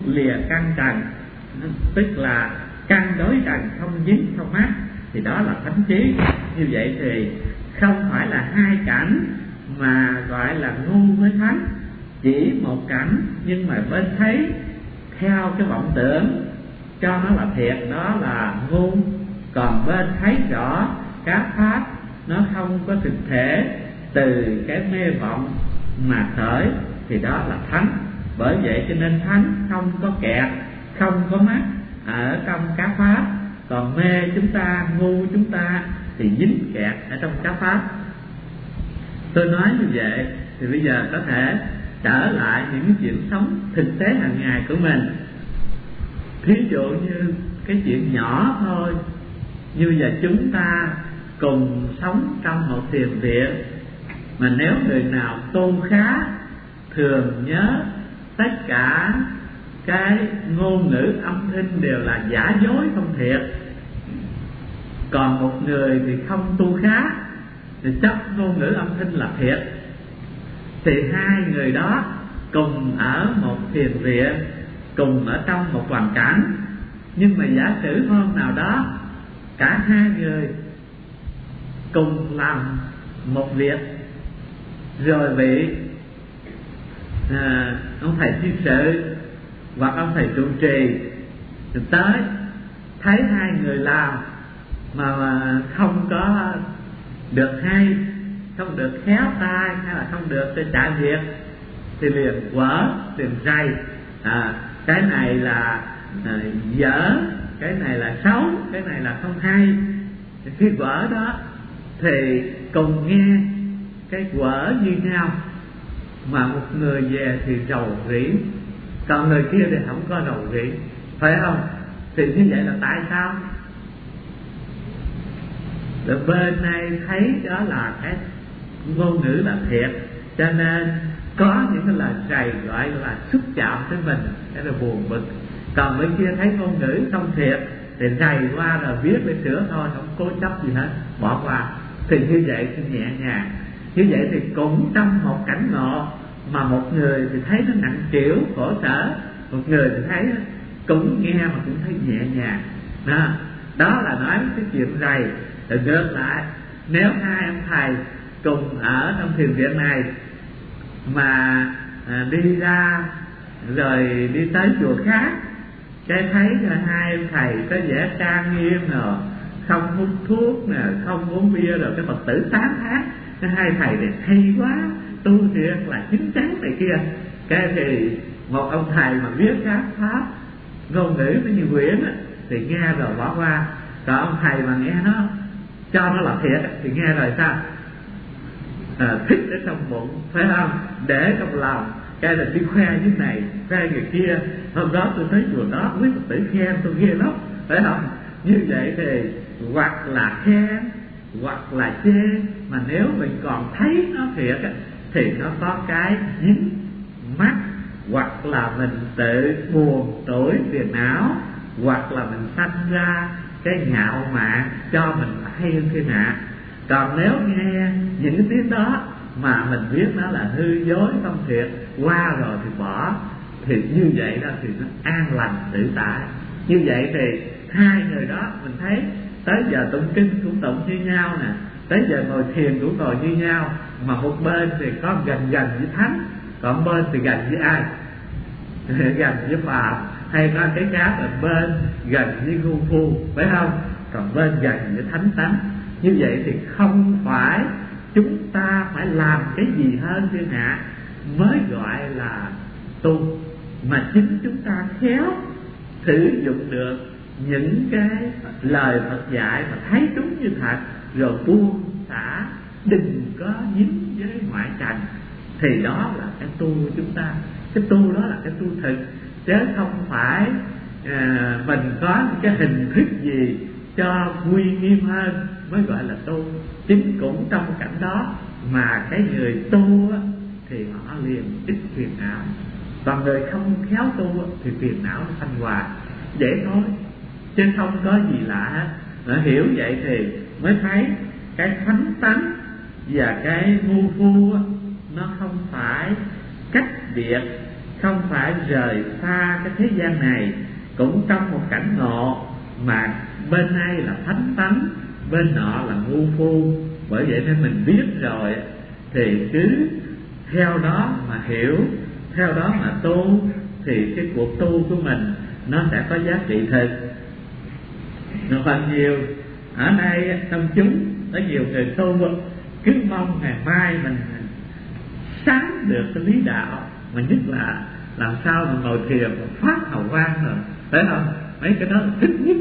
lìa căn trần, tức là căn đối trần, không dính không mắc, thì đó là thánh trí. Như vậy thì không phải là hai cảnh mà gọi là ngu với thánh, chỉ một cảnh nhưng mà bên thấy theo cái vọng tưởng cho nó là thiệt, đó là ngu. Còn bên thấy rõ các pháp nó không có thực thể từ cái mê vọng mà khởi, thì đó là thánh. Bởi vậy cho nên thánh không có kẹt, không có mắc ở trong các pháp. Còn mê chúng ta, ngu chúng ta thì dính kẹt ở trong các pháp. Tôi nói như vậy thì bây giờ có thể trở lại những cái chuyện sống thực tế hàng ngày của mình. Thí dụ như cái chuyện nhỏ thôi, như giờ chúng ta cùng sống trong một thiền viện, mà nếu người nào tu khá thường nhớ tất cả cái ngôn ngữ âm thanh đều là giả dối không thiệt, còn một người thì không tu khá thì chấp ngôn ngữ âm thanh là thiệt, thì hai người đó cùng ở một thiền viện, cùng ở trong một hoàn cảnh, nhưng mà giả sử hôm nào đó cả hai người cùng làm một việc, rồi bị ông thầy thi sự hoặc ông thầy trụ trì tới thấy hai người làm mà không có được hay, không được khéo tay, hay là không được trả việc, thì liền quở, liền rầy. Cái này là dở, cái này là xấu, cái này là không hay. Khi quở đó thì cùng nghe cái quở như nhau, mà một người về thì rầu rĩ, còn người kia thì không có rầu rĩ, phải không? Thì như vậy là tại sao? Rồi bên này thấy đó là cái ngôn ngữ là thiệt, cho nên có những cái lời rầy gọi là xúc chạm tới mình, cái là buồn bực. Còn bên kia thấy ngôn ngữ không thiệt thì rầy qua rồi viết để sửa thôi, không cố chấp gì hết, bỏ qua. Thì như vậy thì nhẹ nhàng. Như vậy thì cũng trong một cảnh ngộ, mà một người thì thấy nó nặng trĩu khổ sở, một người thì thấy cũng nghe mà cũng thấy nhẹ nhàng. Đó là nói cái chuyện rầy. Rồi ngược lại, nếu hai ông thầy cùng ở trong thiền viện này mà đi ra rồi đi tới chùa khác, cái thấy hai ông thầy có vẻ trang nghiêm rồi, không hút thuốc nè, không uống bia, rồi cái Phật tử tán thán cái hai thầy này hay quá, tu thiệt là chính chắn này kia. Cái thì một ông thầy mà viết các pháp ngôn ngữ nó như quyển thì nghe rồi bỏ qua. Còn ông thầy mà nghe nó cho nó là thiệt thì nghe rồi sao? Thích ở trong bụng, phải không? Để trong lòng, cái là đi khoe như này, khoe người kia. Hôm đó tôi tới chùa đó, quý Phật tử khen tôi ghê lắm, phải không? Như vậy thì hoặc là khen, hoặc là chê, mà nếu mình còn thấy nó thiệt thì nó có cái dính mắc, hoặc là mình tự buồn tối phiền não, hoặc là mình sanh ra cái ngạo mạn cho mình hay hơn thế nào. Còn nếu nghe những cái tiếng đó mà mình biết nó là hư dối không thiệt, qua rồi thì bỏ, thì như vậy đó thì nó an lành tự tại. Như vậy thì hai người đó mình thấy tới giờ tụng kinh cũng tụng như nhau nè, tới giờ ngồi thiền cũng ngồi như nhau, mà một bên thì có gần với thánh, còn bên thì gần với ai? Gần với Phật, hay có cái khác ở bên gần với ngu phu, phải không? Còn bên gần với thánh tánh. Như vậy thì không phải chúng ta phải làm cái gì hơn thiên hạ mới gọi là tu, mà chính chúng ta khéo sử dụng được những cái lời Phật dạy mà thấy đúng như thật, rồi buông xả, đừng có dính với ngoại trần, thì đó là cái tu của chúng ta. Cái tu đó là cái tu thực, chứ không phải mình có những cái hình thức gì cho uy nghiêm hơn mới gọi là tu. Chính cũng trong cảnh đó mà cái người tu thì họ liền ít phiền não, còn người không khéo tu thì phiền não nó sanh hoài. Vậy thôi, chứ không có gì lạ hết. Hiểu vậy thì mới thấy cái thánh tánh và cái ngu phu nó không phải cách biệt không phải rời xa cái thế gian này, cũng trong một cảnh ngộ mà bên này là thánh tánh, bên nọ là ngu phu. Bởi vậy nên mình biết rồi thì cứ theo đó mà hiểu, theo đó mà tu, thì cái cuộc tu của mình nó sẽ có giá trị thực. Nó phần nhiều ở đây trong chúng có nhiều người tu cứ mong ngày mai mình sáng được cái lý đạo, mà nhất là làm sao mà ngồi thiền mà phát hào quang rồi, phải không? Mấy cái đó là thích nhất.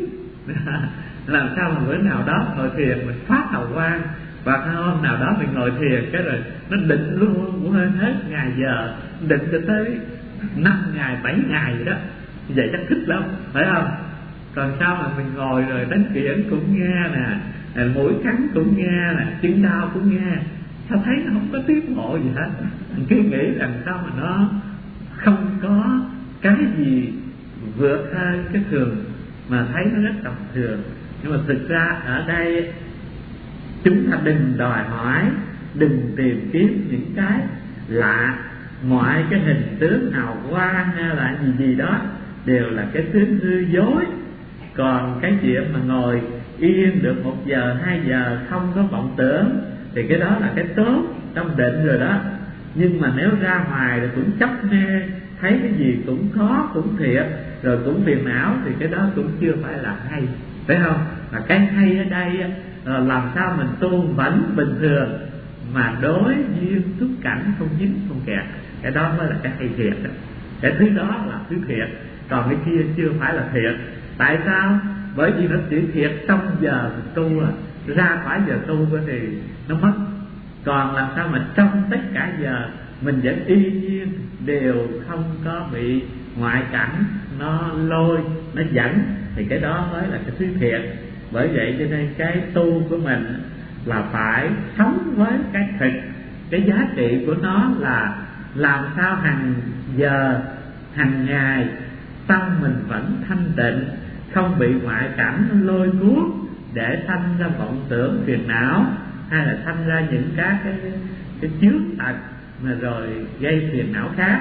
Làm sao mà bữa nào đó ngồi thiền mình phát hào quang, và cái hôm nào đó mình ngồi thiền cái rồi nó định luôn cũng hơn hết ngày giờ, định cho tới 5 ngày 7 ngày vậy đó. Vậy chắc thích lắm, phải không? Còn sao mà mình ngồi rồi đánh kiển cũng nghe nè, mũi cắn cũng nghe nè, chân đau cũng nghe, sao thấy nó không có tiến bộ gì hết. Mình cứ nghĩ rằng sao mà nó không có cái gì vượt hơn cái thường, mà thấy nó rất tầm thường. Nhưng mà thực ra ở đây chúng ta đừng đòi hỏi, đừng tìm kiếm những cái lạ. Mọi cái hình tướng hào quang hay là gì đó đều là cái tướng hư dối. Còn cái chuyện mà ngồi yên được 1 giờ 2 giờ không có vọng tưởng thì cái đó là cái tốt trong định rồi đó. Nhưng mà nếu ra ngoài rồi cũng chấp mê, thấy cái gì cũng có, cũng thiệt, rồi cũng phiền não, thì cái đó cũng chưa phải là hay, phải không? Mà cái hay ở đây là làm sao mình tu vẫn bình thường mà đối duyên xuất cảnh không dính không kẹt, cái đó mới là cái hay thiệt đó. Cái thứ đó là thứ thiệt, còn cái kia chưa phải là thiệt. Tại sao? Bởi vì nó chỉ thiệt trong giờ tu, ra khỏi giờ tu thì nó mất. Còn làm sao mà trong tất cả giờ mình vẫn y nhiên, đều không có bị ngoại cảnh nó lôi, nó dẫn, thì cái đó mới là cái thứ thiệt. Bởi vậy cho nên cái tu của mình là phải sống với cái thực. Cái giá trị của nó là làm sao hàng giờ, hàng ngày tâm mình vẫn thanh tịnh, không bị ngoại cảnh lôi cuốn để sanh ra vọng tưởng phiền não, hay là sanh ra những cái chướng tật mà rồi gây phiền não khác.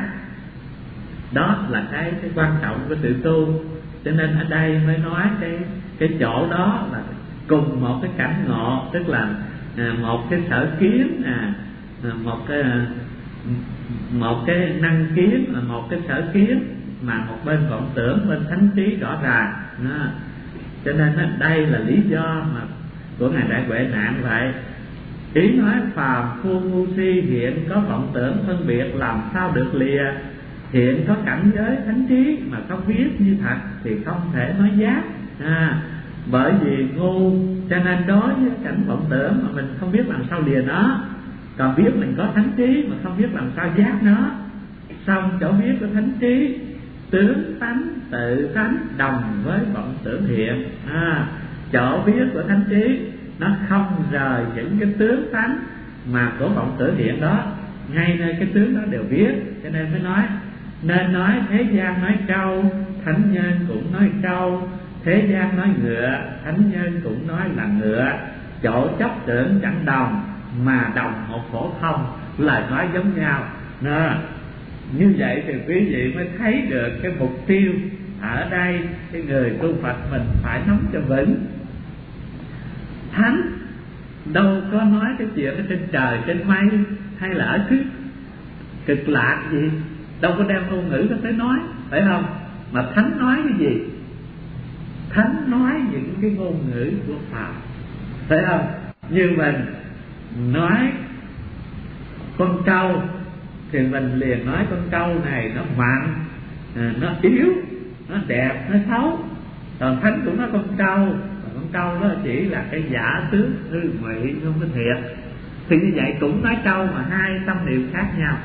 Đó là cái quan trọng của sự tu. Cho nên ở đây mới nói cái chỗ đó là cùng một cái cảnh ngộ, tức là một cái sở kiến, một cái năng kiến là một cái sở kiến, mà một bên vọng tưởng, bên thánh trí rõ ràng. Cho nên đây là lý do mà của ngài Đại Huệ Nạn vậy. Ý nói phàm phu ngu si hiện có vọng tưởng phân biệt, làm sao được lìa. Hiện có cảnh giới thánh trí mà không biết như thật thì không thể nói giác. Bởi vì ngu cho nên đối với cảnh vọng tưởng mà mình không biết làm sao lìa nó. Còn biết mình có thánh trí mà không biết làm sao giác nó. Xong chỗ biết của thánh trí, tướng tánh tự tánh đồng với vọng tưởng hiện. Chỗ biết của thánh trí nó không rời những cái tướng tánh mà của vọng tưởng hiện đó, ngay nơi cái tướng đó đều biết. Cho nên mới nói nên nói thế gian nói trâu, thánh nhân cũng nói trâu. Thế gian nói ngựa, thánh nhân cũng nói là ngựa. Chỗ chấp tưởng chẳng đồng, mà đồng một phổ thông, lời nói giống nhau. Như vậy thì quý vị mới thấy được cái mục tiêu. Ở đây cái người tu Phật mình phải nắm cho vững. Thánh đâu có nói cái chuyện ở trên trời, trên mây, hay là ở cái cực lạc gì, đâu có đem ngôn ngữ đó tới nói, phải không? Mà thánh nói cái gì? Thánh nói những cái ngôn ngữ của Phật, phải không? Như mình nói con trâu thì mình liền nói con trâu này nó mạnh, nó yếu, nó đẹp, nó xấu. Còn thánh cũng nói con trâu, con trâu đó chỉ là cái giả tướng hư ngụy, không có thiệt. Thì như vậy cũng nói trâu mà hai tâm niệm khác nhau.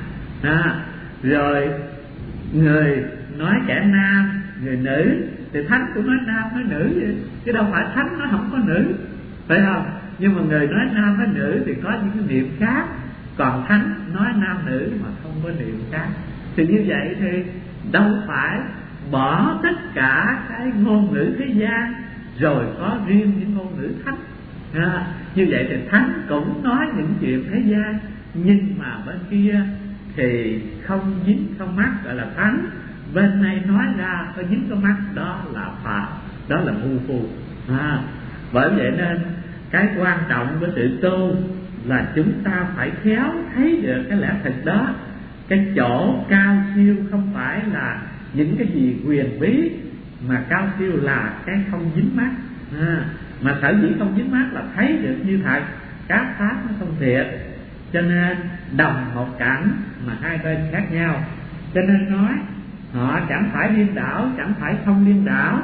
Rồi người nói kẻ nam, người nữ, thì thánh cũng nói nam nói nữ vậy. Chứ đâu phải thánh nó không có nữ, phải không? Nhưng mà người nói nam nói nữ thì có những cái niệm khác. Còn thánh nói nam nữ mà không có niệm khác. Thì như vậy thì đâu phải bỏ tất cả cái ngôn ngữ thế gian rồi có riêng những ngôn ngữ thánh. Như vậy thì thánh cũng nói những chuyện thế gian, nhưng mà bên kia thì không dính không mắc gọi là thánh. Bên này nói ra có dính có mắc đó là phạm, đó là ngu phu. Bởi vậy nên cái quan trọng của sự tu là chúng ta phải khéo thấy được cái lẽ thật đó. Cái chỗ cao siêu không phải là những cái gì huyền bí, mà cao siêu là cái không dính mắc. Mà sở dĩ không dính mắc là thấy được như thật, các pháp nó không thiệt. Cho nên đồng một cảnh mà hai bên khác nhau. Cho nên nói họ chẳng phải điên đảo, chẳng phải không điên đảo.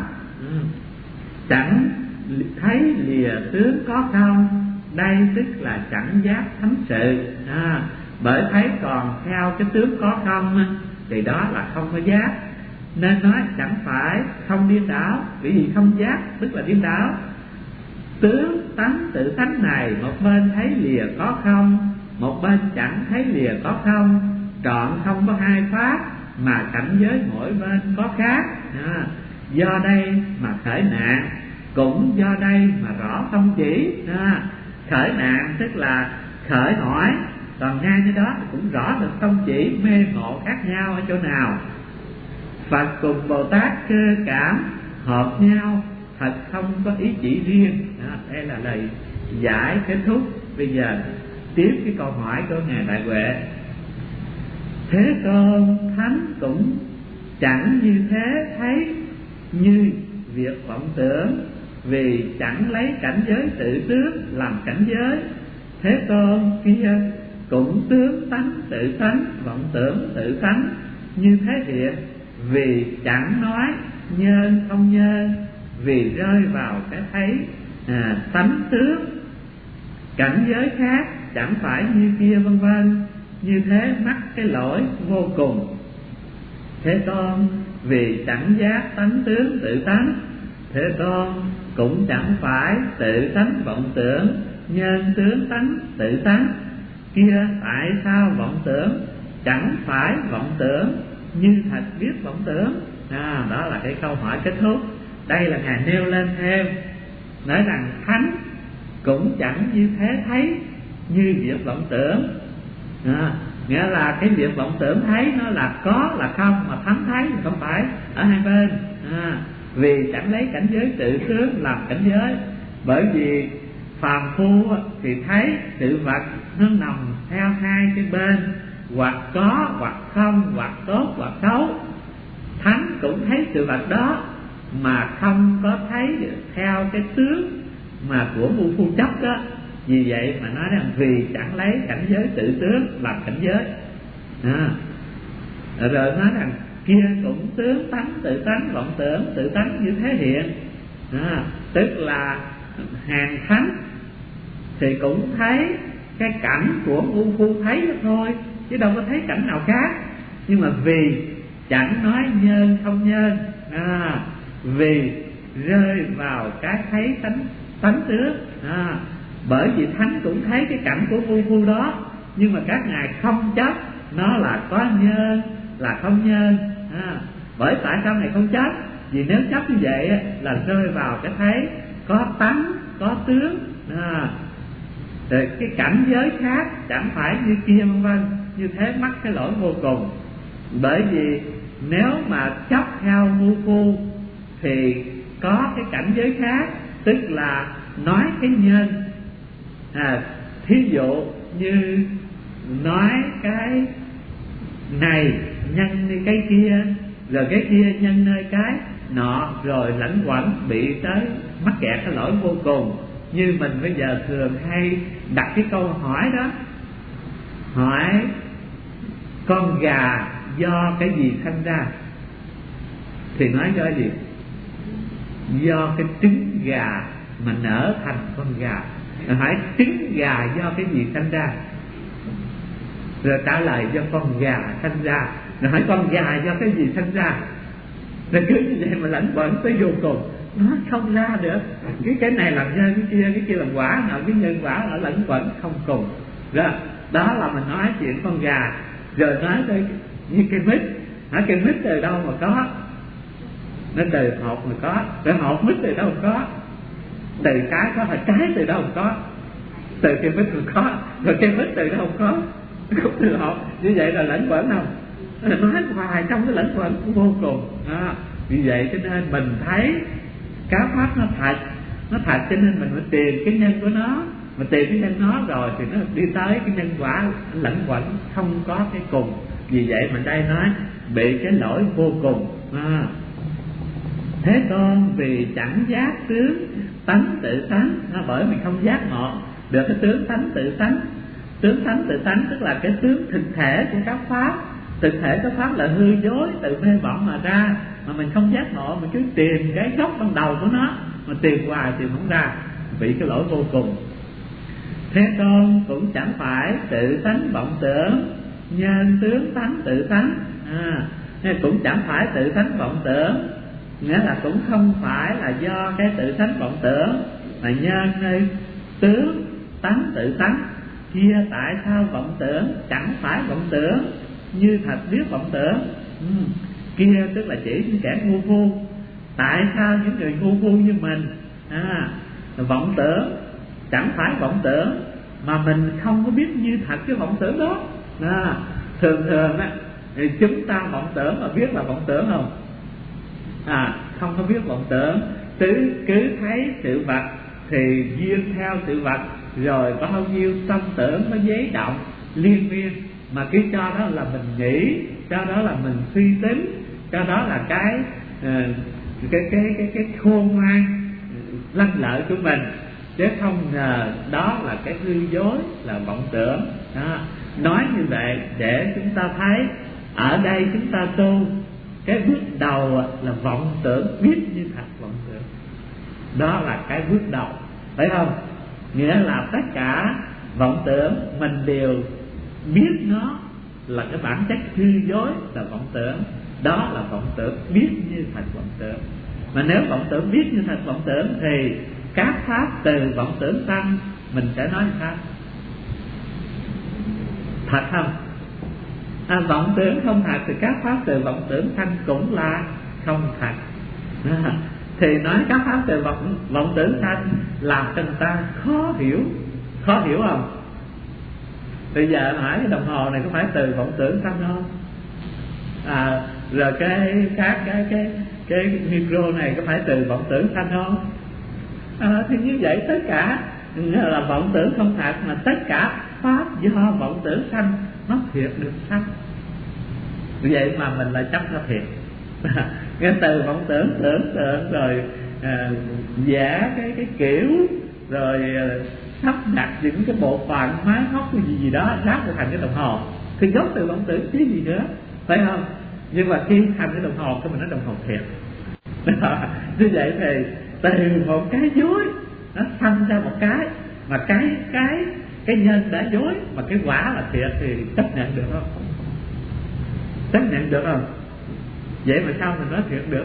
Chẳng thấy lìa tướng có không, đây tức là chẳng giác thấm sự. Bởi thấy còn theo cái tướng có không thì đó là không có giác. Nên nói chẳng phải không điên đảo, vì gì không giác tức là điên đảo. Tướng tánh tự tánh này, một bên thấy lìa có không, một bên chẳng thấy lìa có không, trọn không có hai pháp, mà cảnh giới mỗi bên có khác. Do đây mà khởi nạn, cũng do đây mà rõ không chỉ. Khởi nạn tức là khởi hỏi, còn ngay như đó cũng rõ được không chỉ, mê ngộ khác nhau ở chỗ nào. Phật cùng Bồ Tát cơ cảm hợp nhau, thật không có ý chỉ riêng. Đây là lời giải kết thúc. Bây giờ tiếp cái câu hỏi của Ngài Đại Huệ. Thế Tôn thánh cũng chẳng như thế thấy, như việc vọng tưởng, vì chẳng lấy cảnh giới tự tướng làm cảnh giới. Thế Tôn kia cũng tướng tánh tự tánh, vọng tưởng tự tánh như thế thiệt, vì chẳng nói nhân không nhân, vì rơi vào cái thấy tánh tướng. Cảnh giới khác chẳng phải như kia vân vân, như thế mắc cái lỗi vô cùng. Thế Tôn vì chẳng giác tánh tướng tự tánh, Thế Tôn cũng chẳng phải tự tánh vọng tưởng, nhân tướng tánh tự tánh. Kia tại sao vọng tưởng chẳng phải vọng tưởng, như thật biết vọng tưởng? Đó là cái câu hỏi kết thúc. Đây là Ngài nêu lên thêm, nói rằng thánh cũng chẳng như thế thấy, như việc vọng tưởng. Nghĩa là cái việc vọng tưởng thấy nó là có là không, mà thánh thấy thì không phải, ở hai bên. Vì chẳng lấy cảnh giới tự tướng làm cảnh giới. Bởi vì phàm phu thì thấy sự vật nó nằm theo hai cái bên, hoặc có hoặc không, hoặc tốt hoặc xấu. Thánh cũng thấy sự vật đó, mà không có thấy theo cái tướng mà của ngu phu chấp đó. Vì vậy mà nói rằng vì chẳng lấy cảnh giới tự tướng làm cảnh giới. Rồi nói rằng kia cũng tướng tánh tự tánh, vọng tưởng tự tánh như thế hiện. Tức là hàng thánh thì cũng thấy cái cảnh của ngu phu thấy đó thôi, chứ đâu có thấy cảnh nào khác. Nhưng mà vì chẳng nói nhân không nhân, vì rơi vào cái thấy tánh tướng. Bởi vì thánh cũng thấy cái cảnh của ngu phu đó, nhưng mà các ngài không chấp nó là có nhân là không nhân. Bởi tại sao ngài không chấp? Vì nếu chấp như vậy là rơi vào cái thấy có tánh có tướng. Rồi cái cảnh giới khác chẳng phải như kia vân vân, như thế mắc cái lỗi vô cùng. Bởi vì nếu mà chấp theo ngu phu thì có cái cảnh giới khác, tức là nói cái nhân. Thí dụ như nói cái này nhân như cái kia, rồi cái kia nhân nơi cái nọ, rồi lẫn quẩn bị tới mắc kẹt cái lỗi vô cùng. Như mình bây giờ thường hay đặt cái câu hỏi đó, hỏi con gà do cái gì sanh ra, thì nói do gì? Do cái trứng gà mà nở thành con gà. Rồi hỏi trứng gà do cái gì sanh ra, rồi trả lời do con gà sanh ra. Rồi hỏi con gà do cái gì sanh ra, rồi cứ như vậy mà lẫn quẩn tới vô cùng, nó không ra được. Cái này làm nhân, cái kia làm quả, nào cái nhân quả ở lẫn quẩn không cùng. Rồi đó là mình nói chuyện con gà. Rồi nói tới như cây mít, hỏi cây mít từ đâu mà có? Nó từ hột mà có. Rồi hột mít từ đâu mà có? Từ cái có. Hỏi cái từ đâu mà có? Từ cây mít mà có. Rồi cây mít từ đâu mà có? Cũng từ hột. Như vậy là lẫn quẩn không? nói hoài trong cái lẫn quẩn cũng vô cùng. Vì vậy cho nên mình thấy các pháp nó thật cho nên mình phải tìm cái nhân của nó. Mà tìm cái nhân nó rồi thì nó đi tới cái nhân quả lẫn quẩn không có cái cùng. Vì vậy mình đây nói bị cái lỗi vô cùng. Thế Tôn vì chẳng giác tướng tánh tự tánh, bởi mình không giác ngộ được cái tướng tánh tự tánh. Tướng tánh tự tánh tức là cái tướng thực thể của các pháp. Thực thể các pháp là hư dối tự mê vọng mà ra, mà mình không giác ngộ, mình cứ tìm cái gốc ban đầu của nó mà tìm hoài tìm không ra, bị cái lỗi vô cùng. Thế Tôn cũng chẳng phải tự tánh vọng tưởng nhân tướng tánh tự tánh, cũng chẳng phải tự tánh vọng tưởng, nghĩa là cũng không phải là do cái tự tánh vọng tưởng mà nhân nơi tướng tánh tự tánh. Kia tại sao vọng tưởng chẳng phải vọng tưởng như thật biết vọng tưởng? Kia tức là chỉ những kẻ ngu phu. Tại sao những người ngu phu như mình vọng tưởng chẳng phải vọng tưởng mà mình không có biết như thật cái vọng tưởng đó? Thường á thì chúng ta vọng tưởng mà biết là vọng tưởng không? Không có biết vọng tưởng, cứ thấy sự vật thì duyên theo sự vật, rồi bao nhiêu tâm tưởng nó giấy động liên miên, mà cứ cho đó là mình nghĩ, cho đó là mình suy tính, cho đó là cái khôn ngoan lanh lợi của mình, chứ không ngờ đó là cái hư dối, là vọng tưởng. Nói như vậy để chúng ta thấy ở đây chúng ta tu cái bước đầu là vọng tưởng, biết như thật vọng tưởng. Đó là cái bước đầu, phải không? Nghĩa là tất cả vọng tưởng mình đều biết nó là cái bản chất hư dối là vọng tưởng. Đó là vọng tưởng biết như thật vọng tưởng. Mà nếu vọng tưởng biết như thật vọng tưởng thì các pháp từ vọng tưởng sanh mình sẽ nói sao? Thật không? Vọng tưởng không thật thì các pháp từ vọng tưởng sanh cũng là không thật. Thì nói các pháp từ vọng tưởng sanh làm cho người ta khó hiểu không? Bây giờ hỏi cái đồng hồ này có phải từ vọng tưởng sanh không? Rồi cái micro này có phải từ vọng tưởng sanh không? Thì như vậy tất cả là vọng tưởng không thật, mà tất cả pháp do vọng tưởng sanh nó thiệt được sanh. Vì vậy mà mình lại chấp nó thiệt. Cái từ vọng tưởng tưởng tượng rồi vẽ cái kiểu, rồi sắp đặt những cái bộ phận máy móc cái gì đó ráp thành cái đồng hồ, thì gốc từ vọng tưởng chứ gì nữa, phải không? Nhưng mà khi thành cái đồng hồ thì mình nói đồng hồ thiệt. Như vậy thì từ một cái dối nó sanh ra một cái, mà cái nhân đã dối mà cái quả là thiệt thì chấp nhận được không? Chấp nhận được không? Vậy mà sao mình nói thiệt được?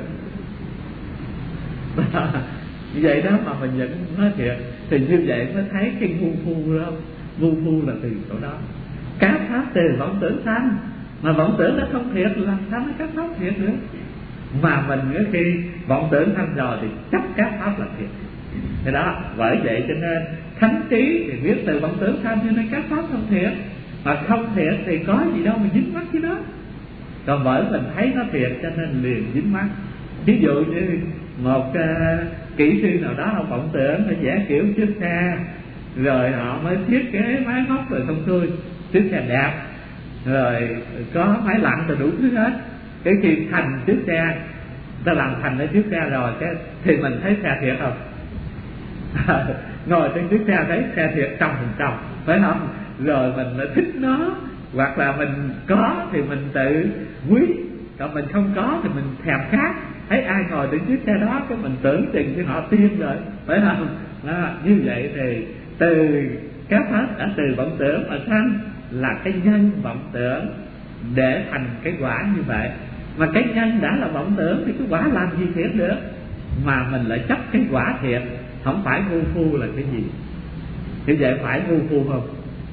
Vậy đó mà mình vẫn nói thiệt, thì như vậy mới thấy cái ngu phu đó. Ngu phu là từ chỗ đó. Các pháp từ vọng tưởng sanh, mà vọng tưởng nó không thiệt làm sao mới các pháp thiệt nữa? Mà mình khi vọng tưởng sanh rồi thì chấp các pháp là thiệt. Thế đó, bởi vậy cho nên thánh trí thì biết từ vọng tưởng sanh, cho nên các pháp không thiệt. Mà không thiệt thì có gì đâu mà dính mắc với nó. Còn bởi mình thấy nó thiệt cho nên liền dính mắc. Ví dụ như một kỹ sư nào đó họ vọng tưởng phải vẽ kiểu chiếc xe, rồi họ mới thiết kế máy móc rồi xong xuôi, chiếc xe đẹp, rồi có máy lạnh rồi đủ thứ hết. Cái khi thành chiếc xe, ta làm thành cái chiếc xe rồi thì mình thấy xe thiệt không? Ngồi trên chiếc xe thấy xe thiệt 100%, phải không? Rồi mình thích nó, hoặc là mình có thì mình tự quý, còn mình không có thì mình thèm khát. Thấy ai ngồi trên chiếc xe đó cái mình tưởng chừng cái họ tiên rồi, phải không? Như vậy thì từ các pháp đã từ vọng tưởng mà sanh là cái nhân vọng tưởng để thành cái quả như vậy. Mà cái nhân đã là vọng tưởng thì cái quả làm gì thiệt được? Mà mình lại chấp cái quả thiệt, không phải ngu phu là cái gì? Như vậy phải ngu phu không?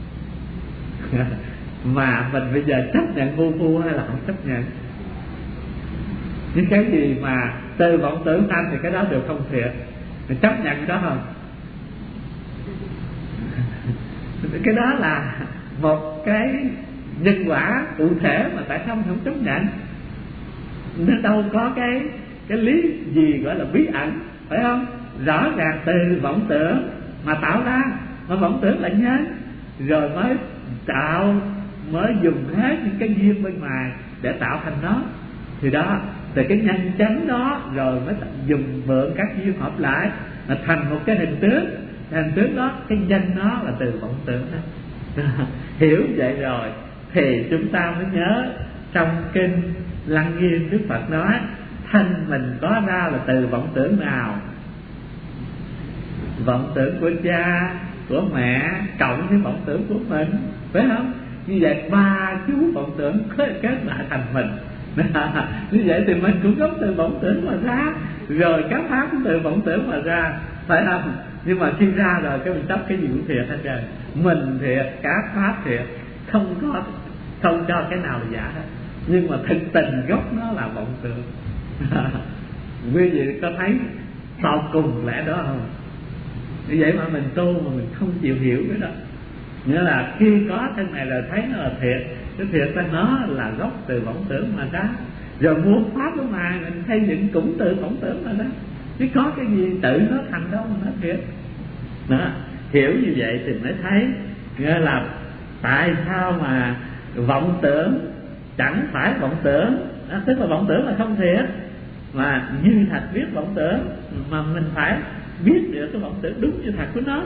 Mà mình bây giờ chấp nhận ngu phu hay là không chấp nhận? Những cái gì mà từ vọng tưởng sanh thì cái đó đều không thiệt, mình chấp nhận đó không? Cái đó là một cái nhân quả cụ thể mà tại sao mình không chấp nhận? Nó đâu có cái lý gì gọi là bí ẩn, phải không? Rõ ràng từ vọng tưởng mà tạo ra, mà vọng tưởng là nhân, rồi mới dùng hết những cái duyên bên ngoài để tạo thành nó. Thì đó, từ cái nhân chánh đó rồi mới dùng mượn các duyên hợp lại mà thành một cái hình tướng. Hình tướng đó, cái danh nó là từ vọng tưởng đó. Hiểu vậy rồi thì chúng ta mới nhớ trong kinh Lăng Nghiêm Đức Phật nói thân mình có ra là từ vọng tưởng nào? Vọng tưởng của cha, của mẹ cộng với vọng tưởng của mình, phải không? Như vậy ba chú vọng tưởng kết lại thành mình. Như vậy thì mình cũng gốc từ vọng tưởng mà ra, rồi các pháp cũng từ vọng tưởng mà ra, phải không? Nhưng mà khi ra rồi cái mình chấp cái gì cũng thiệt hết trơn, mình thiệt, các pháp thiệt, không cho cái nào là giả hết. Nhưng mà thực tình gốc nó là vọng tưởng. Quý vị có thấy sau cùng lẽ đó không? Như vậy mà mình tu mà mình không chịu hiểu cái đó. Nghĩa là khi có thân này là thấy nó là thiệt, cái thiệt ra nó là gốc từ vọng tưởng mà ra. Rồi muôn pháp của mà mình xây dựng cũng từ vọng tưởng mà ra. Chứ có cái gì tự nó thành đâu mà nó thiệt. Đó, hiểu như vậy thì mới thấy nghĩa là tại sao mà vọng tưởng chẳng phải vọng tưởng, tức là vọng tưởng là không thiệt, mà như thật biết vọng tưởng, mà mình phải biết được cái vọng tưởng đúng như thật của nó.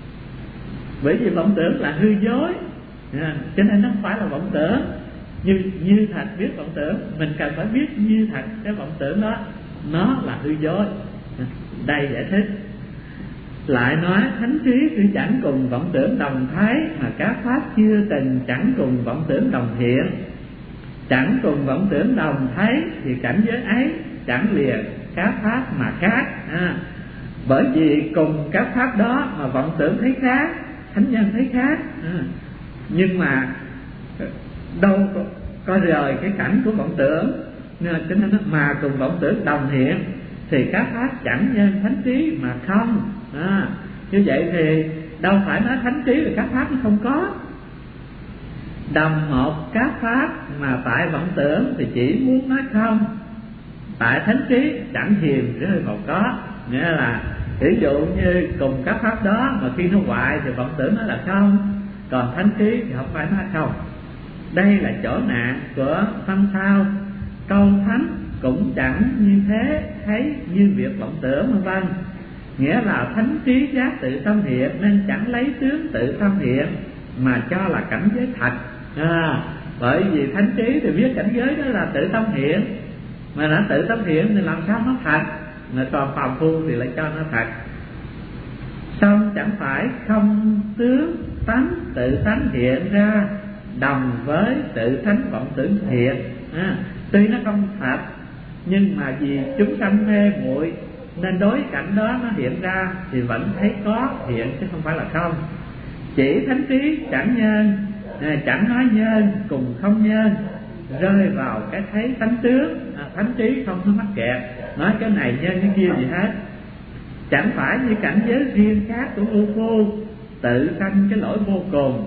Bởi vì vọng tưởng là hư dối, cho nên nó không phải là vọng tưởng. Như thật biết vọng tưởng, mình cần phải biết như thật cái vọng tưởng đó nó là hư dối. Đây giải thích lại nói thánh trí tuy chẳng cùng vọng tưởng đồng thấy, mà các pháp chưa từng chẳng cùng vọng tưởng đồng hiện. Chẳng cùng vọng tưởng đồng thấy thì cảnh giới ấy chẳng lìa các pháp mà khác. Bởi vì cùng các pháp đó mà vọng tưởng thấy khác, thánh nhân thấy khác. Nhưng mà đâu có rời cái cảnh của vọng tưởng, cho nên mà cùng vọng tưởng đồng hiện thì các pháp chẳng nhân thánh trí mà không. Như vậy thì đâu phải nói thánh trí là các pháp nó không có. Đồng một các pháp mà tại vọng tưởng thì chỉ muốn nói không. Tại thánh trí chẳng hiềm rơi vào có. Nghĩa là ví dụ như cùng các pháp đó mà khi nó hoại thì vọng tưởng nó là không, còn thánh trí thì không phải nói không. Đây là chỗ nạn của tâm sao. Câu thánh cũng chẳng như thế, thấy như việc vọng tưởng vân vân. Nghĩa là thánh trí giác tự tâm hiện, nên chẳng lấy tướng tự tâm hiện mà cho là cảnh giới thật. Bởi vì thánh trí thì biết cảnh giới đó là tự tâm hiện, mà đã tự tâm hiện thì làm sao nó thật, mà còn phàm phu thì lại cho nó thật. Xong chẳng phải không tướng tánh tự tánh hiện ra đồng với tự tánh vọng tưởng hiện. Tuy nó không thật, nhưng mà vì chúng sanh mê muội nên đối cảnh đó nó hiện ra thì vẫn thấy có hiện chứ không phải là không. Chỉ thánh trí chẳng nhân, chẳng nói nhân cùng không nhân, rơi vào cái thấy tánh tướng. Thánh trí không có mắc kẹt nói cái này nhân cái kia gì hết. Chẳng phải như cảnh giới riêng khác của ngu phu tự sanh cái lỗi vô cùng.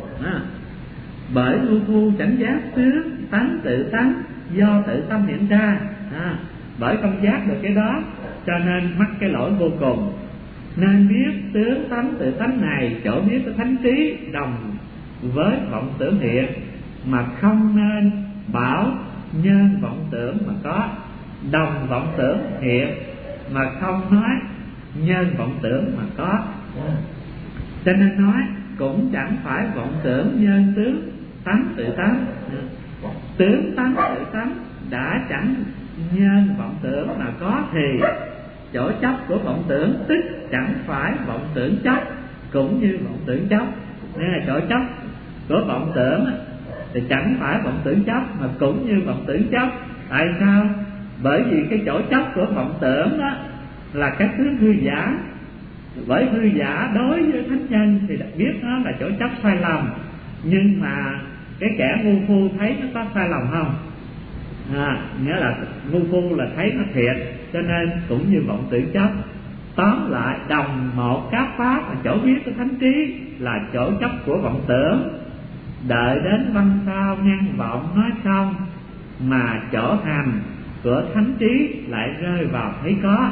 Bởi ngu phu chẳng giác tướng tánh tự tánh do tự tâm hiện ra. Bởi không giác được cái đó cho nên mắc cái lỗi vô cùng. Nên biết tướng tánh tự tánh này chỗ biết cái thánh trí đồng với vọng tưởng hiện, mà không nên bảo nhân vọng tưởng mà có, đồng vọng tưởng hiện mà không nói nhân vọng tưởng mà có. Cho nên nói cũng chẳng phải vọng tưởng nhân tướng tánh tự tánh. Tướng tánh tự tánh đã chẳng nhân vọng tưởng mà có thì chỗ chấp của vọng tưởng tức chẳng phải vọng tưởng chấp cũng như vọng tưởng chấp. Nên là chỗ chấp của vọng tưởng thì chẳng phải vọng tưởng chấp mà cũng như vọng tưởng chấp. Tại sao? Bởi vì cái chỗ chấp của vọng tưởng đó là cái tướng hư giả. Bởi hư giả đối với thánh nhân thì biết nó là chỗ chấp sai lầm, nhưng mà cái kẻ ngu phu thấy nó có sai lầm không? Nghĩa là ngu phu là thấy nó thiệt, cho nên cũng như vọng tưởng chấp. Tóm lại đồng một các pháp mà chỗ biết cái thánh trí là chỗ chấp của vọng tưởng, đợi đến văn sao nhân vọng nói xong, mà chỗ hành của thánh trí lại rơi vào thấy có.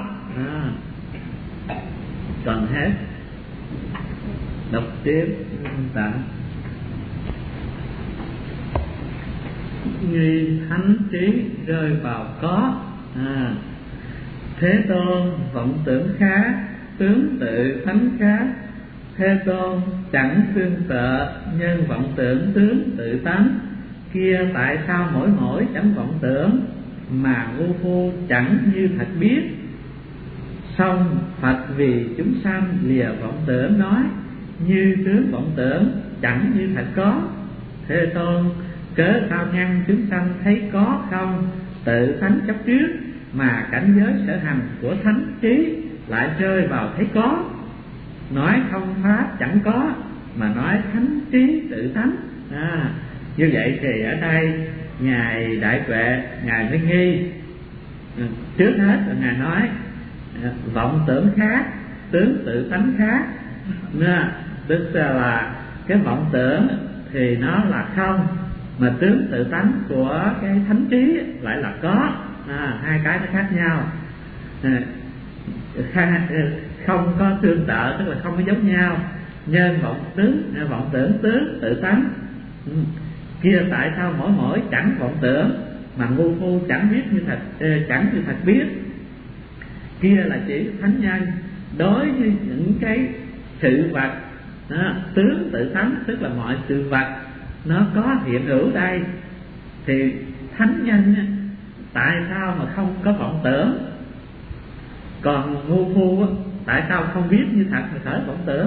Còn hết đọc tiếp tặng nghi thánh trí rơi vào có. Thế Tôn vọng tưởng khác, tướng tự thánh khác. Thế Tôn chẳng tương tự nhân vọng tưởng tướng tự tánh. Kia tại sao mỗi mỗi chẳng vọng tưởng, mà ngu phu chẳng như thật biết. Song Phật vì chúng sanh lìa vọng tưởng nói, như tướng vọng tưởng chẳng như thật có. Thế Tôn cớ sao nhân chúng sanh thấy có không, tự thánh chấp trước, mà cảnh giới sở hành của thánh trí lại rơi vào thấy có. Nói không pháp chẳng có, mà nói thánh trí tự tánh. Như vậy thì ở đây Ngài Đại Tuệ, Ngài mới nghi. Trước hết là Ngài nói vọng tưởng khác, tướng tự tánh khác. Tức là cái vọng tưởng thì nó là không, mà tướng tự tánh của cái thánh trí lại là có. Hai cái nó khác nhau. Không có tương tự, tức là không có giống nhau. Nhân vọng tưởng tướng tự tánh. Kia tại sao mỗi mỗi chẳng vọng tưởng, mà ngu phu chẳng biết như thật, chẳng như thật biết. Kia là chỉ thánh nhân đối với những cái sự vật tướng tự tánh, tức là mọi sự vật nó có hiện hữu đây, thì thánh nhân tại sao mà không có vọng tưởng. Còn ngu phu tại sao không biết như thật mà khởi vọng tưởng.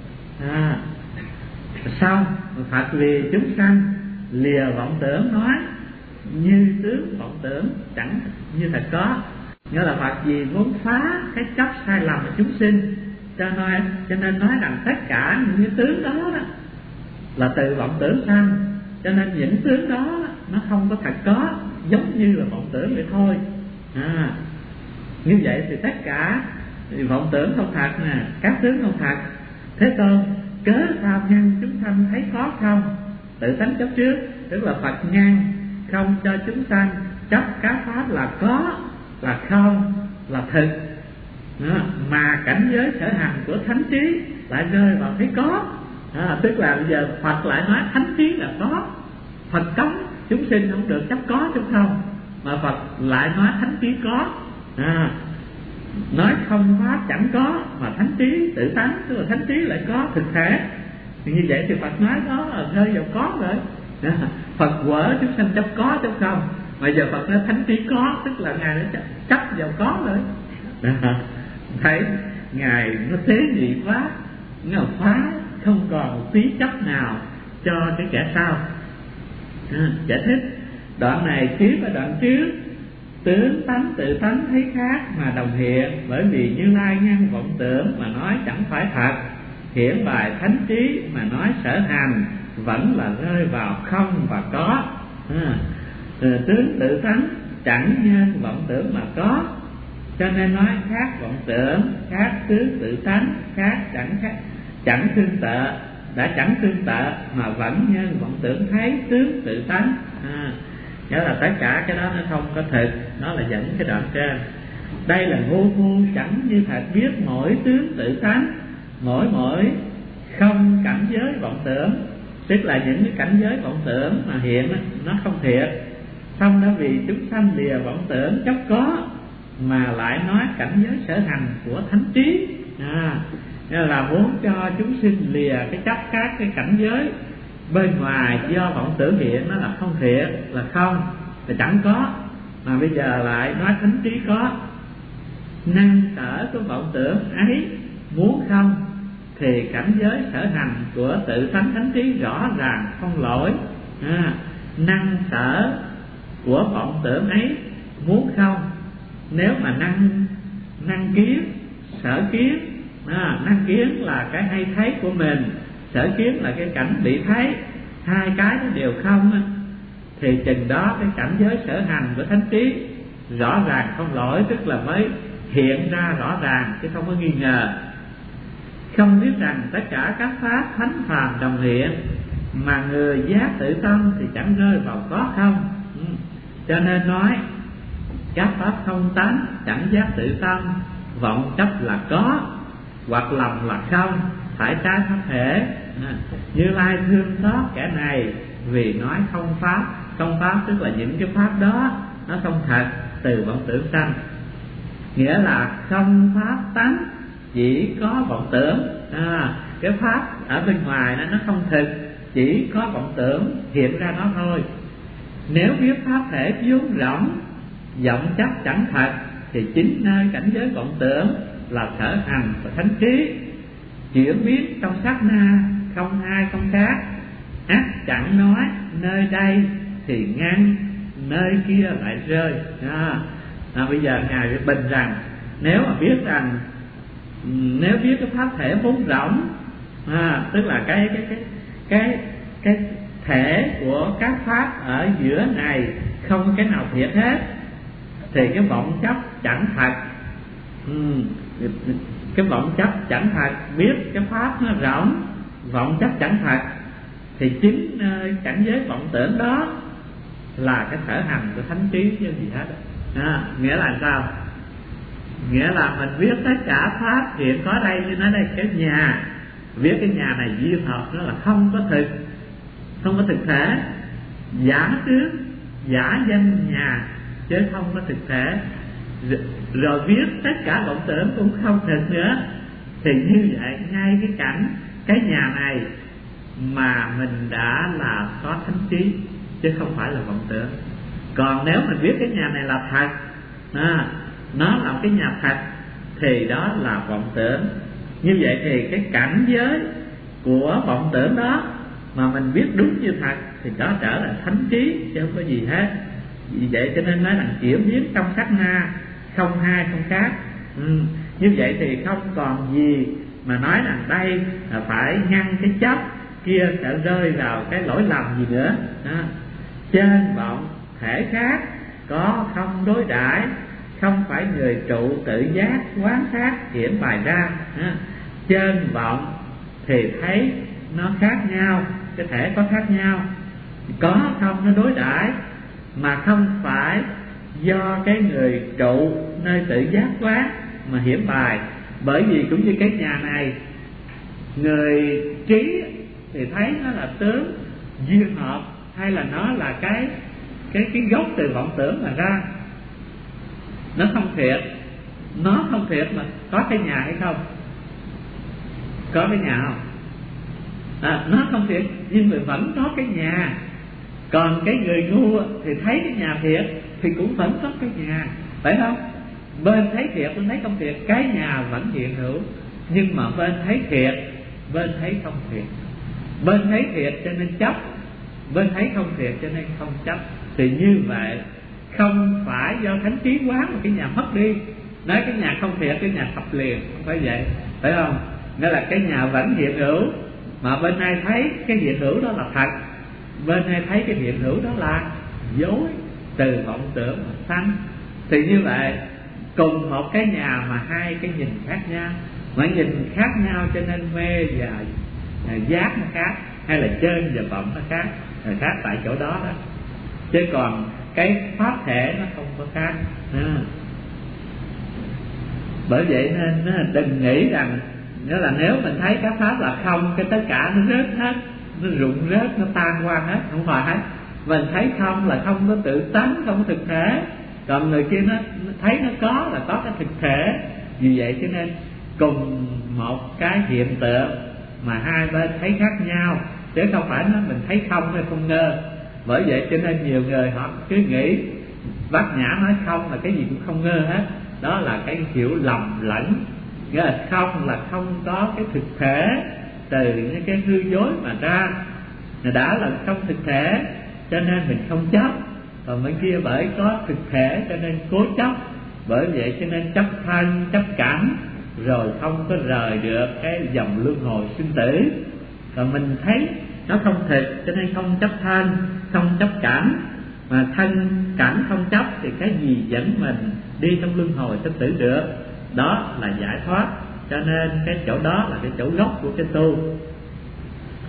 Sau Phật vì chúng sanh lìa vọng tưởng nói, như tướng vọng tưởng chẳng như thật có. Nghĩa là Phật vì muốn phá cái chấp sai lầm của chúng sinh, cho nên nói rằng tất cả những cái tướng đó, là từ vọng tưởng sanh. Cho nên những tướng đó nó không có thật có, giống như là vọng tưởng vậy thôi. Như vậy thì tất cả vọng tưởng không thật nè, các tướng không thật. Thế Tôn cớ sao nhân chúng sanh thấy có không, tự tánh chấp trước. Tức là Phật ngăn không cho chúng sanh chấp các pháp là có, là không, là thực. Mà cảnh giới sở hành của thánh trí lại rơi vào thấy có. Tức là bây giờ Phật lại nói thánh trí là có. Phật cấm chúng sinh không được chấp có trong không, mà Phật lại nói thánh trí có. Nói không pháp chẳng có, mà thánh trí tự tánh, tức là thánh trí lại có thực thể. Thì như vậy thì Phật nói đó là rơi vào có rồi. Phật quở chúng sanh chấp có trong không, mà giờ Phật nói thánh trí có, tức là Ngài đã chấp vào có rồi. Thấy Ngài nó tế nhị quá, nó phá không còn một tí chấp nào cho cái kẻ sau. Giải thích đoạn này tiếp ở đoạn trước, tướng tánh tự tánh thấy khác mà đồng hiện, bởi vì Như Lai nhân vọng tưởng mà nói chẳng phải thật. Hiển bài thánh trí mà nói sở hành, vẫn là rơi vào không và có. Tướng tự tánh chẳng nhân vọng tưởng mà có, cho nên nói khác vọng tưởng, khác tướng tự tánh, khác chẳng tương tự. Đã chẳng tương tự mà vẫn nhân vọng tưởng thấy tướng tự tánh. Nghĩa là tất cả cái đó nó không có thực. Nó là dẫn cái đoạn trên. Đây là ngu phu chẳng như thật biết mỗi tướng tự tánh, mỗi không cảnh giới vọng tưởng. Tức là những cái cảnh giới vọng tưởng mà hiện nó không thiệt. Xong đó vì chúng sanh lìa vọng tưởng chấp có, mà lại nói cảnh giới sở hành của thánh trí. Nên là muốn cho chúng sinh lìa cái chấp các cái cảnh giới bên ngoài do vọng tưởng hiện, nó là không thiệt, là không, là chẳng có. Mà bây giờ lại nói thánh trí có. Năng sở của vọng tưởng ấy muốn không, thì cảnh giới sở hành của tự tánh thánh trí rõ ràng không lỗi. Năng sở của vọng tưởng ấy muốn không. Nếu mà năng kiến, sở kiến, năng kiến là cái hay thấy của mình, sở kiến là cái cảnh bị thấy, hai cái nó đều không, thì chừng đó cái cảnh giới sở hành của thánh trí rõ ràng không lỗi, tức là mới hiện ra rõ ràng chứ không có nghi ngờ. Không biết rằng tất cả các pháp thánh phàm đồng hiện, mà người giác tự tâm thì chẳng rơi vào có không. Cho nên nói các pháp không tánh, chẳng giác tự tâm, vọng chấp là có, hoặc lầm là không, phải trái pháp thể. Như Lai thương xót kẻ này vì nói không pháp. Không pháp tức là những cái pháp đó nó không thật, từ vọng tưởng sanh. Nghĩa là không pháp tánh, chỉ có vọng tưởng. Cái pháp ở bên ngoài nó không thực, chỉ có vọng tưởng hiện ra nó thôi. Nếu biết pháp thể vốn rỗng, vọng chấp chẳng thật, thì chính nơi cảnh giới vọng tưởng là sở hành và thánh trí. Chuyển biến trong sát na, không hai không khác. Ác chẳng nói nơi đây thì ngăn, nơi kia lại rơi. Bây giờ Ngài phải bình rằng nếu mà biết rằng, nếu biết cái pháp thể vốn rỗng, tức là cái thể của các pháp ở giữa này không cái nào thiệt hết, thì cái vọng chấp chẳng thật. Cái vọng chấp chẳng thật, biết cái pháp nó rỗng, vọng chấp chẳng thật, thì chính cảnh giới vọng tưởng đó là cái sở hành của thánh trí chứ gì hết. Nghĩa là sao? Nghĩa là mình biết tất cả pháp hiện có đây, như nói đây cái nhà, biết cái nhà này duyên hợp nó là không có thực, không có thực thể, giả tướng, giả danh nhà chứ không có thực thể. Rồi biết tất cả vọng tưởng cũng không thực nữa, thì như vậy ngay cái cảnh cái nhà này mà mình đã là có thánh trí chứ không phải là vọng tưởng. Còn nếu mình biết cái nhà này là thật, nó là cái nhà thật, thì đó là vọng tưởng. Như vậy thì cái cảnh giới của vọng tưởng đó mà mình biết đúng như thật thì đó trở thành thánh trí chứ không có gì hết. Vì vậy cho nên nói là chuyển biến trong sát na, không hai không khác. Như vậy thì không còn gì mà nói rằng đây là phải ngăn cái chấp, kia sẽ rơi vào cái lỗi lầm gì nữa. Trên vọng thể khác, có không đối đãi, không phải người trụ tự giác quán sát hiển bày ra. Trên vọng thì thấy nó khác nhau, cái thể có khác nhau, có không nó đối đãi, mà không phải do cái người trụ nơi tự giác quán mà hiển bày. Bởi vì cũng như cái nhà này, người trí thì thấy nó là tướng duyên hợp, hay là nó là cái gốc từ vọng tưởng mà ra. Nó không thiệt, nó không thiệt mà có cái nhà hay không? Có cái nhà không? Nó không thiệt nhưng mà vẫn có cái nhà. Còn cái người ngu thì thấy cái nhà thiệt thì cũng vẫn có cái nhà, phải không? Bên thấy thiệt, bên thấy không thiệt, cái nhà vẫn hiện hữu. Nhưng mà bên thấy thiệt, bên thấy không thiệt. Bên thấy thiệt cho nên chấp, bên thấy không thiệt cho nên không chấp. Thì như vậy không phải do thánh trí quán mà cái nhà mất đi. Nói cái nhà không thiệt, cái nhà thập liền, không phải vậy, phải không? Nghĩa là cái nhà vẫn hiện hữu, mà bên này thấy cái hiện hữu đó là thật, bên này thấy cái hiện hữu đó là dối, từ vọng tưởng mà sanh. Thì như vậy cùng một cái nhà mà hai cái nhìn khác nhau, mà nhìn khác nhau cho nên mê và giác nó khác, hay là trên và vọng nó khác, khác tại chỗ đó đó. Chứ còn cái pháp thể nó không có khác. Bởi vậy nên đừng nghĩ rằng nghĩa là nếu mình thấy các pháp là không, cái tất cả nó rớt hết, nó rụng rớt, nó tan qua hết. Không phải. Mình thấy không là không có tự tánh, không có thực thể. Còn người kia nó thấy nó có là có cái thực thể. Vì vậy cho nên cùng một cái hiện tượng mà hai bên thấy khác nhau, chứ không phải nó mình thấy không hay không ngơ. Bởi vậy cho nên nhiều người họ cứ nghĩ Bát Nhã nói không là cái gì cũng không ngơ hết. Đó là cái hiểu lầm lẫn. Nghĩa là không là không có cái thực thể, từ những cái hư dối mà ra. Đã là không thực thể cho nên mình không chấp, còn bên kia bởi có thực thể cho nên cố chấp. Bởi vậy cho nên chấp thân, chấp cảnh, rồi không có rời được cái dòng luân hồi sinh tử. Còn mình thấy nó không thực cho nên không chấp thân, không chấp cảnh. Mà thân cảnh không chấp thì cái gì dẫn mình đi trong luân hồi sinh tử được? Đó là giải thoát. Cho nên cái chỗ đó là cái chỗ gốc của cái tu.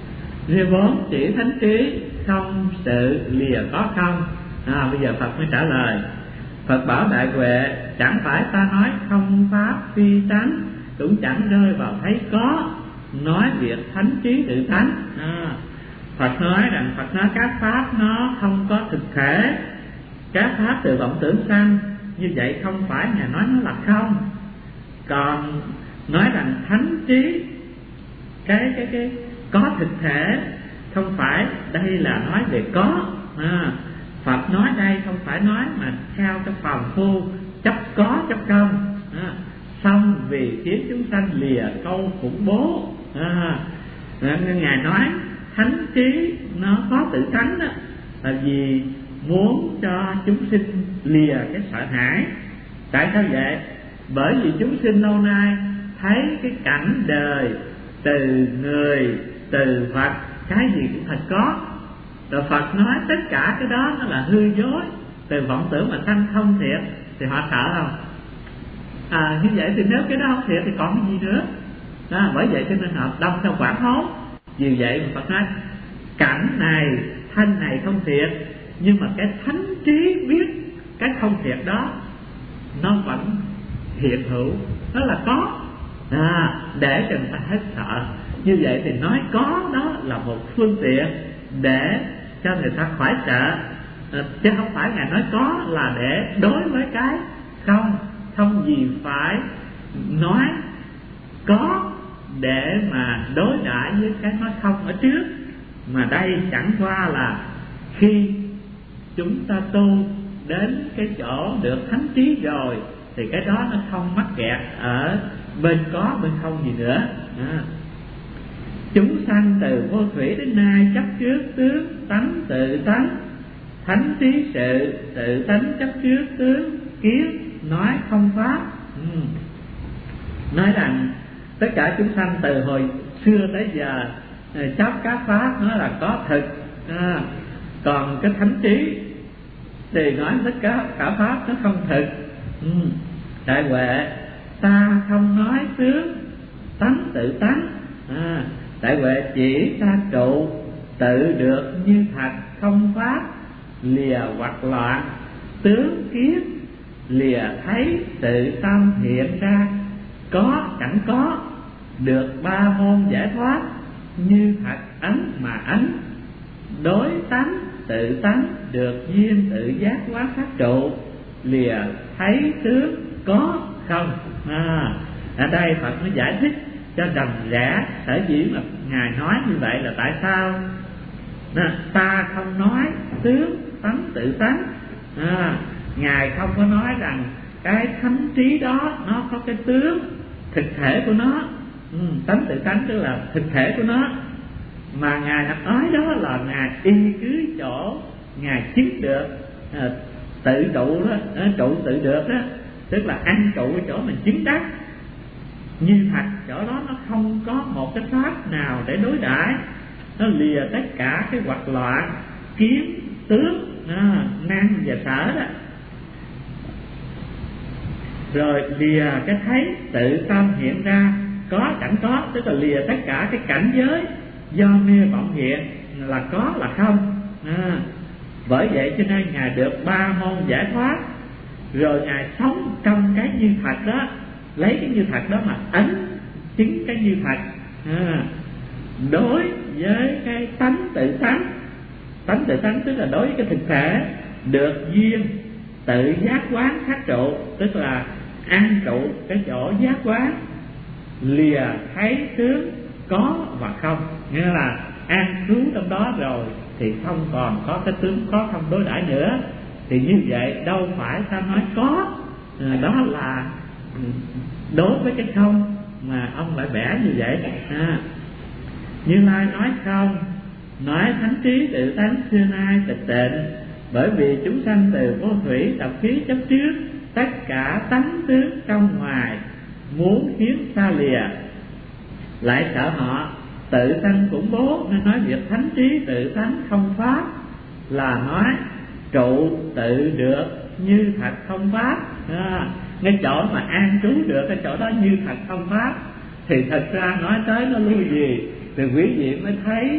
Như bốn chỉ thánh trí, không sự lìa có không. Bây giờ Phật mới trả lời. Phật bảo Đại Huệ, chẳng phải ta nói không pháp phi tánh, cũng chẳng rơi vào thấy có, nói việc thánh trí tự tánh. Phật nói rằng các pháp nó không có thực thể, các pháp từ vọng tưởng sanh, như vậy không phải Ngài nói nó là không. Còn nói rằng thánh trí cái có thực thể, không phải đây là nói về có. Phật nói đây không phải nói mà theo cái phàm phu chấp có chấp không. Xong vì khiến chúng sanh lìa câu khủng bố. Ngài nói thánh trí nó có tự tánh đó, là vì muốn cho chúng sinh lìa cái sợ hãi. Tại sao vậy? Bởi vì chúng sinh lâu nay thấy cái cảnh đời từ người, từ vật, cái gì cũng thật có. Rồi Phật nói tất cả cái đó nó là hư dối, từ vọng tưởng mà sanh không thiệt, thì họ sợ không? Như vậy thì nếu cái đó không thiệt thì còn cái gì nữa. Bởi vậy cho nên họ đông theo quảng hốt. Vì vậy mà Phật nói cảnh này, thân này không thiệt, nhưng mà cái thánh trí biết cái không thiệt đó nó vẫn hiện hữu, nó là có, để cho người ta hết sợ. Như vậy thì nói có đó là một phương tiện để cho người ta khỏi sợ, chứ không phải Ngài nói có là để đối với cái không. Không gì phải nói có để mà đối đãi với cái nói không ở trước. Mà đây chẳng qua là khi chúng ta tu đến cái chỗ được thánh trí rồi thì cái đó nó không mắc kẹt ở bên có bên không gì nữa. Chúng sanh từ vô thủy đến nay chấp trước tướng tánh tự tánh, thánh trí sự tự tánh chấp trước tướng kiến, nói không pháp. Nói rằng tất cả chúng sanh từ hồi xưa tới giờ chấp các pháp nó là có thực, còn cái thánh trí thì nói tất cả pháp nó không thực. Đại Huệ, ta không nói tướng tánh tự tánh. Đại Huệ chỉ ta trụ tự được như thật không pháp, lìa hoặc loạn tướng kiến, lìa thấy tự tâm hiện ra, có chẳng có, được ba môn giải thoát, như thật ấn mà ấn, đối tánh tự tánh, được duyên tự giác hóa pháp trụ, lìa thấy tướng có không. Ở đây Phật mới giải thích cho rành rẽ sở dĩ mà Ngài nói như vậy là tại sao. Ta không nói tướng tánh tự tánh, Ngài không có nói rằng cái thánh trí đó nó có cái tướng thực thể của nó, tánh tự tánh tức là thực thể của nó. Mà Ngài nói đó là Ngài y cứ chỗ Ngài chứng được tự trụ đó, trụ tự được đó, tức là ăn trụ ở chỗ mình chứng đắc như thật. Chỗ đó nó không có một cái pháp nào để đối đãi, nó lìa tất cả cái hoặc loạn kiến tướng năng và sở đó. Rồi lìa cái thấy tự tâm hiện ra, có chẳng có, tức là lìa tất cả cái cảnh giới do mê vọng hiện là có là không. Bởi vậy cho nên Ngài được ba môn giải thoát. Rồi Ngài sống trong cái như thật đó, lấy cái như thật đó mà ấn chứng cái như thật. Đối với cái tánh tự tánh, tánh tự tánh tức là đối với cái thực thể, được duyên tự giác quán khác trụ, tức là an trụ cái chỗ giác quán, lìa thấy tướng có và không, nghĩa là an trú trong đó rồi thì không còn có cái tướng có không đối đãi nữa. Thì như vậy đâu phải ta nói có, đó là đối với cái không mà ông lại bẻ như vậy. Như Lai nói không, nói thánh trí tự tánh xưa nay tịch tịnh, bởi vì chúng sanh từ vô thủy tập khí chấp trước, tất cả tánh tướng trong ngoài muốn khiến xa lìa, lại sợ họ tự sanh khủng bố, nên nói việc thánh trí tự tánh không pháp là nói trụ tự được như thật không pháp. Ngay chỗ mà an trú được cái chỗ đó như thật không pháp thì thật ra nói tới nó lưu gì thì quý vị mới thấy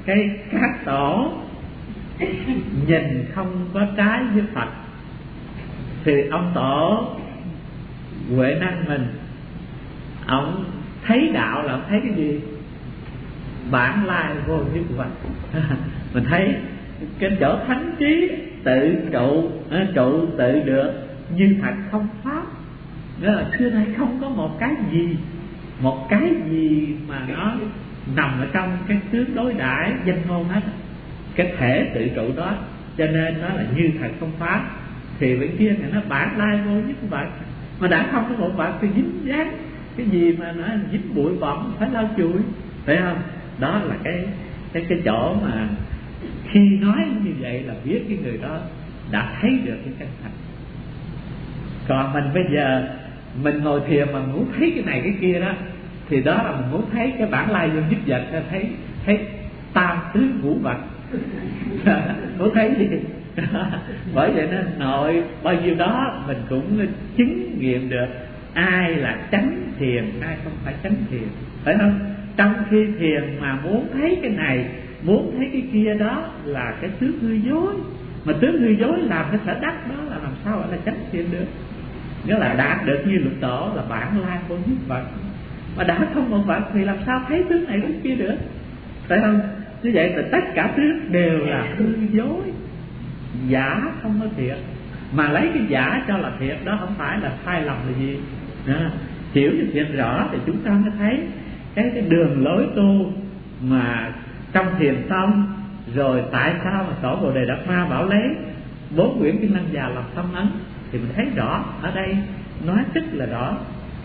cái các tổ nhìn không có trái với Phật, thì ông tổ Huệ Năng mình, ông thấy đạo là ông thấy cái gì? Bản lai vô nhất vật. Mình thấy cái chỗ thánh trí tự trụ tự được như thật không pháp. Nghĩa là xưa nay không có một cái gì mà nó nằm ở trong cái tướng đối đãi danh ngôn hết, cái thể tự trụ đó, cho nên nó là như thật không pháp. Thì bên kia thì nó bản lai vô nhất vật, mà đã không có một vật thì dính dáng cái gì mà nó dính bụi bặm phải lau chùi, phải không? Đó là cái chỗ mà khi nói như vậy là biết cái người đó đã thấy được cái chân thật. Còn mình bây giờ mình ngồi thiền mà muốn thấy cái này cái kia đó, thì đó là mình muốn thấy cái bản lai vô nhất vật, thấy tam tứ ngũ vật. Muốn thấy gì? Bởi vậy nên nội bao nhiêu đó mình cũng chứng nghiệm được ai là chánh thiền, ai không phải chánh thiền, phải không? Trong khi thiền mà muốn thấy cái này, muốn thấy cái kia, đó là cái tướng hư dối. Mà tướng hư dối làm cái sở đắc đó là làm sao gọi là chánh thiền được? Nghĩa là đạt được như lục tổ là bản lai vô nhất vật. Mà đã không một vật thì làm sao thấy tướng này tướng kia được, phải không? Như vậy là tất cả tướng đều là hư dối, giả không có thiệt. Mà lấy cái giả cho là thiệt đó không phải là sai lầm là gì đó. Hiểu được thiệt rõ thì chúng ta mới thấy cái đường lối tu mà trong thiền tông. Rồi tại sao mà tổ Bồ Đề Đạt Ma bảo lấy 4 quyển Kinh Lăng Già làm tâm ấn, thì mình thấy rõ ở đây nói rất là rõ.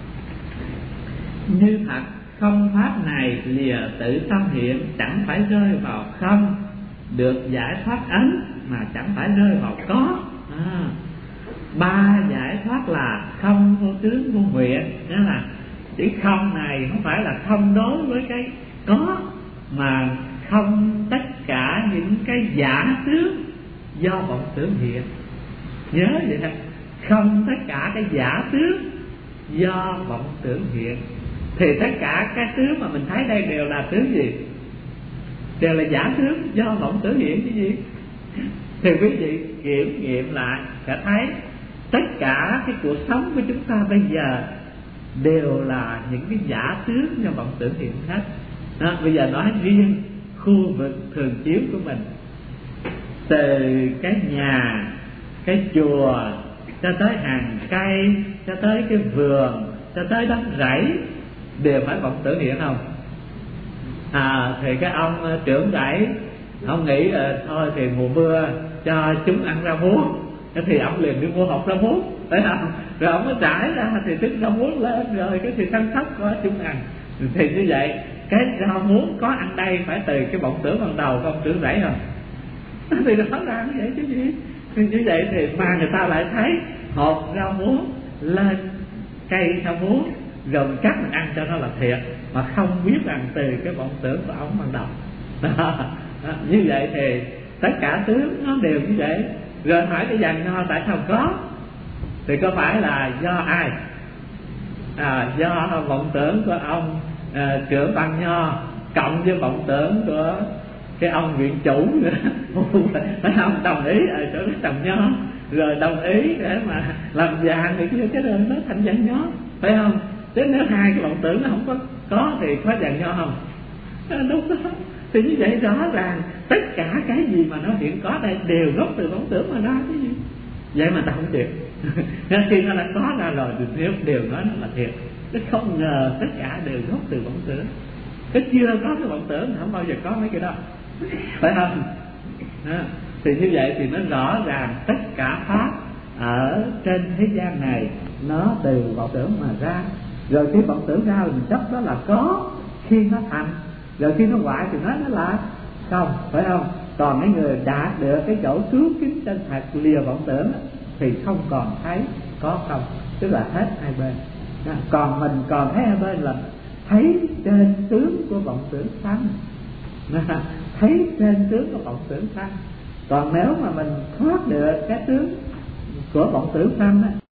Như thật không pháp này lìa tự tâm hiện, chẳng phải rơi vào không, được giải thoát ấn mà chẳng phải rơi vào có. Ba giải thoát là không vô tướng vô nguyện. Nghĩa là chữ không này không phải là không đối với cái có, mà không tất cả những cái giả tướng do vọng tưởng hiện. Nhớ vậy đó, không tất cả cái giả tướng do vọng tưởng hiện. Thì tất cả các tướng mà mình thấy đây đều là tướng gì? Đều là giả tướng do vọng tưởng hiện chứ gì. Thì quý vị kiểm nghiệm lại sẽ thấy tất cả cái cuộc sống của chúng ta bây giờ đều là những cái giả tướng do vọng tưởng hiện hết đó. Bây giờ nói riêng khu vực thường chiếu của mình, từ cái nhà, cái chùa, cho tới hàng cây, cho tới cái vườn, cho tới đất rẫy, đều phải vọng tưởng hiện không? Thì cái ông trưởng rẫy, ông nghĩ thôi thì mùa mưa cho chúng ăn rau muống, thì ông liền đi mua hộp rau muống, phải không? Rồi ông mới trải ra thì trứng rau muống lên, rồi cái thì săn sóc có chúng ăn. Thì như vậy cái rau muống có ăn đây phải từ cái vọng tưởng ban đầu của ông trưởng rẫy không? Thì rõ ràng như vậy chứ gì. Thì như vậy thì mà người ta lại thấy hộp rau muống lên cây rau muống, rồi chắc mình ăn cho nó là thiệt, mà không biết rằng từ cái vọng tưởng của ông ban đầu. Như vậy thì tất cả tướng nó đều như vậy. Rồi hỏi cái vàng nho tại sao có? Thì có phải là do ai? Do vọng tưởng của ông trưởng Văn Nho cộng với vọng tưởng của cái ông viện chủ nữa. Phải không? Đồng ý ở chỗ đó trồng nho, rồi đồng ý để mà làm vàng thì kia, cái đường nó thành vàng nho, phải không? Chứ nếu hai cái vọng tưởng nó không có thì có vàng nho không? Đúng đó. Thì như vậy rõ ràng tất cả cái gì mà nó hiện có đây đều gốc từ vọng tưởng mà ra chứ gì. Vậy mà ta không chịu. Nên khi nó đã có ra rồi thì nếu đều nói nó là thiệt. Nó không ngờ tất cả đều gốc từ vọng tưởng. Cái chưa có cái vọng tưởng thì không bao giờ có mấy cái đó, phải không? Thì như vậy thì nó rõ ràng tất cả pháp ở trên thế gian này nó từ vọng tưởng mà ra. Rồi khi vọng tưởng ra thì mình chấp đó là có khi nó thành, rồi khi nó hoại thì nói nó là không, phải không? Còn mấy người đạt được cái chỗ cứu kính chân thật lìa vọng tưởng thì không còn thấy có không, tức là hết hai bên. Còn mình còn thấy hai bên là thấy trên tướng của vọng tưởng sanh, thấy trên tướng của vọng tưởng sanh. Còn nếu mà mình thoát được cái tướng của vọng tưởng sanh